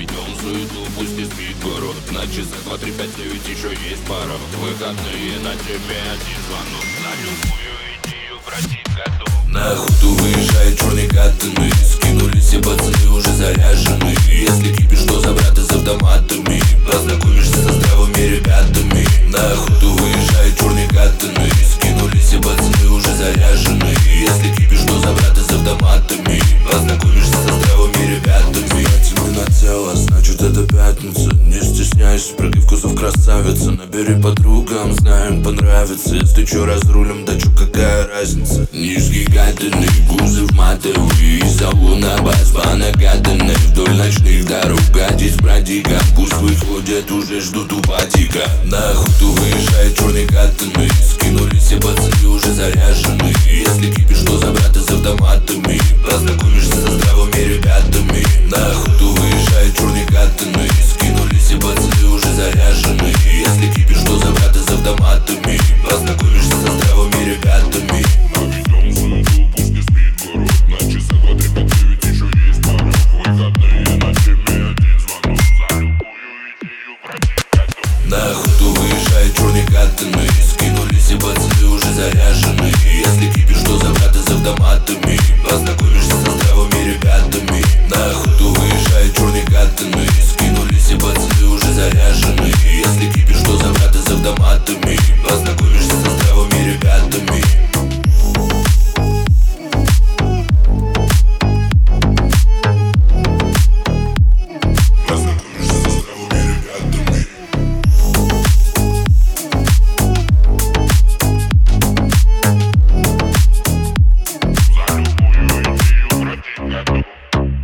Наведем суету, пусть не спит город. На часах 2, 3, 5, 9 еще есть пара. Выходные на тебе один звонок. На любую идею просить готов. На охоту выезжает черный катаны. Скинулись все пацаны, уже заряжены. Если кипишь, то за брата с автоматами. Познакомишься со здравыми ребятами. На охоту выезжает черный катаны. Скинулись все пацаны, уже заряжены. Если кипишь, то за брата с автоматами. Познакомишься со здравыми ребятами. Мы на тело, значит это пятница. Не стесняйся, прыгай в кузов красавица. Набери подругам, знаем понравится. Если чё разрулим, да чё какая разница. Низкий катанный, кузов матовый. Из салона бас по накатанной. Вдоль ночных дорог катить с братиком. Пусть выходят, уже ждут у патика. На охоту выезжает черный